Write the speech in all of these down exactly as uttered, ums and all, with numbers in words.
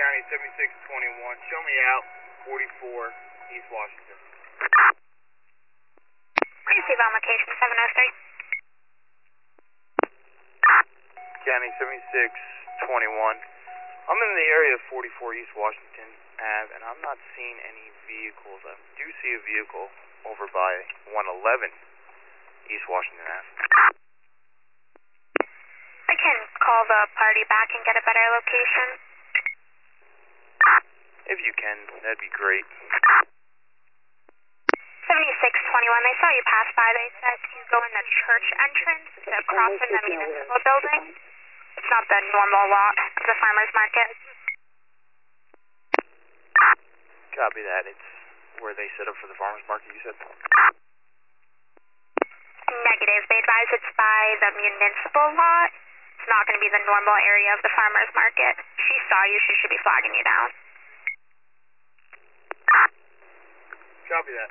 County seventy-six twenty-one, show me out, forty-four, East Washington. Receive on location seven oh three. County seventy-six twenty-one, I'm in the area of forty-four East Washington Ave, and I'm not seeing any vehicles. I do see a vehicle over by one eleven East Washington Ave. I can call the party back and get a better location. If you can, that'd be great. seventy-six twenty-one, they saw you pass by. They said you go in the church entrance to cross in the municipal building. It's not the normal lot of the farmer's market. Copy that. It's where they set up for the farmer's market, you said? Negative. They advise it's by the municipal lot. It's not going to be the normal area of the farmer's market. She saw you. She should be flagging you down. Copy that.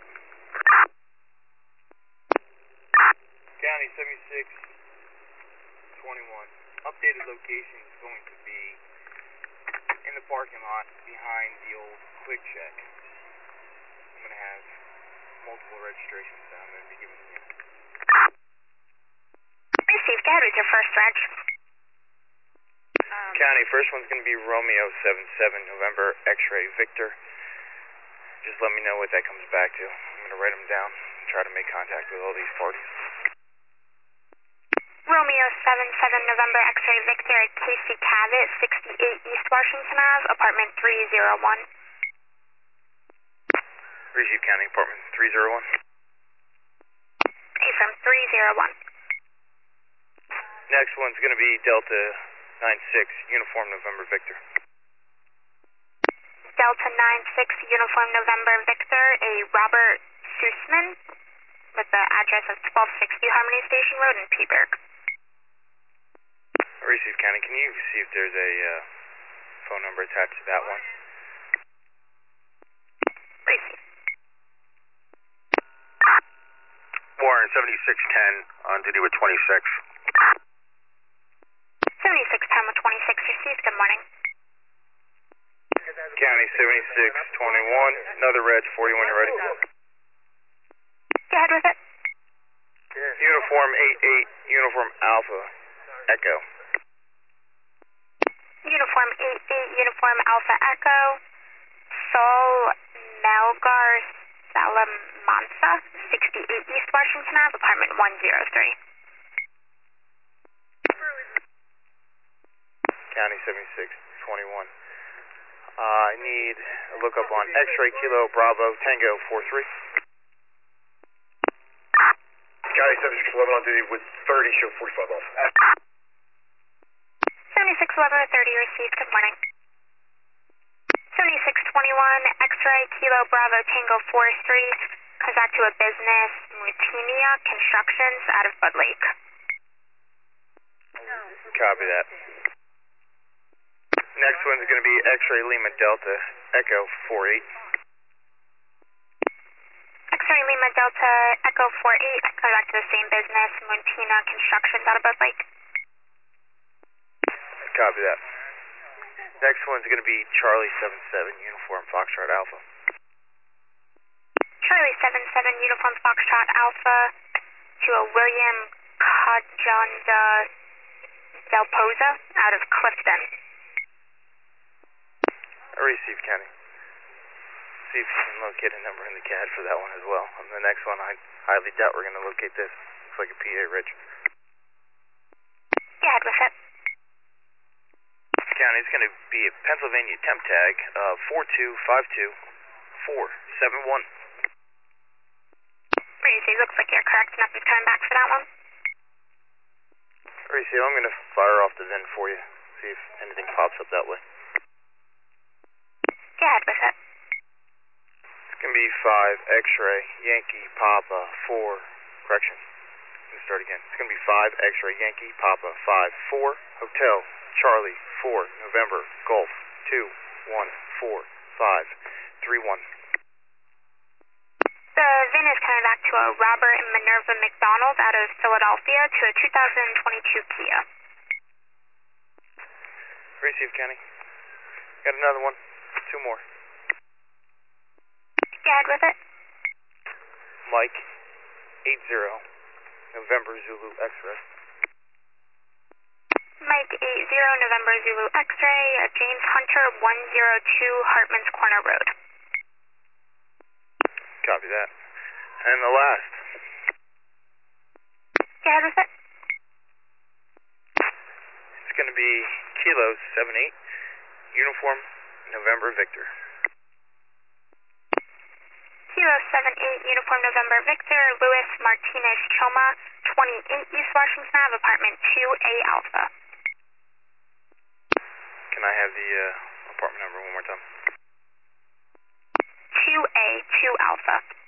County seventy-six twenty-one. Updated location is going to be in the parking lot behind the old Quick Check. I'm going to have multiple registrations down there to be given to you. Received. Go ahead with your first reg. Um, County, first one's going to be Romeo seven seven, November, X-ray, Victor. Just let me know what that comes back to. I'm going to write them down and try to make contact with all these parties. Romeo seven seven, November, X-ray, Victor, Casey Cavett, sixty-eight East Washington Ave, apartment three oh one. Receive County, apartment three oh one. A from three oh one. Next one's going to be Delta nine six, uniform November, Victor. Delta nine six, uniform November, Victor, a Robert Sussman with the address of twelve sixty Harmony Station Road in Peaburg. Receive County, can you see if there's a uh, phone number attached to that one? Receive. Warren, seventy-six ten, on duty with twenty-six. seventy-six ten with twenty-six received. Good morning. County seventy-six twenty-one, another reg, forty-one, you ready? Go ahead with it. Uniform eight eight, uniform Alpha, Echo. Uniform eight eight, uniform Alpha Echo, Sol Melgar Salamanca, sixty-eight East Washington Ave, apartment one oh three. County seventy-six twenty-one. Uh, I need a lookup on X-ray Kilo Bravo Tango four three. County seventy-six eleven on duty with thirty, show forty-five off. seventy-six eleven with thirty received. Good morning. seventy-six twenty-one, X-ray Kilo Bravo Tango four three, comes back to a business, Mutinia Constructions out of Bud Lake. Copy that. Next one's going to be X-ray Lima Delta Echo four eight. X-ray Lima Delta Echo four eight, comes back to the same business, Mutinia Constructions out of Bud Lake. Copy that. Next one's going to be Charlie seven seven, uniform Foxtrot Alpha. Charlie seven seven, uniform Foxtrot Alpha, to a William Kajanda Del Poza out of Clifton. I received County. See if you can locate a number in the C A D for that one as well. And the next one, I highly doubt we're going to locate this. Looks like a P A, Rich. Go ahead with it. County, it's going to be a Pennsylvania temp tag, uh, four two five two four seven one. Breezy, looks like you're correct. Nothing's coming back for that one. Receive, I'm going to fire off the V I N for you. See if anything pops up that way. Go ahead with it. It's going to be five X-ray Yankee Papa four. Correction. Let me start again. It's going to be five X-ray Yankee Papa five four Hotel Charlie four November Golf two one four five three one. The V I N is coming back to a Robert and Minerva McDonald out of Philadelphia to a two thousand twenty-two Kia. Receive, County. Got another one. Two more. Go ahead with it. Mike, eight zero, November Zulu X-ray. Mike eight zero, November Zulu X-ray, uh, James Hunter, one zero two, Hartman's Corner Road. Copy that. And the last. Go ahead with it. It's going to be Kilo seven eight, uniform November Victor. Kilo seven eight, uniform November Victor, Luis Martinez Choma, twenty-eight East Washington Avenue, apartment two A Alpha. Can I have the uh, apartment number one more time? two A two Alpha.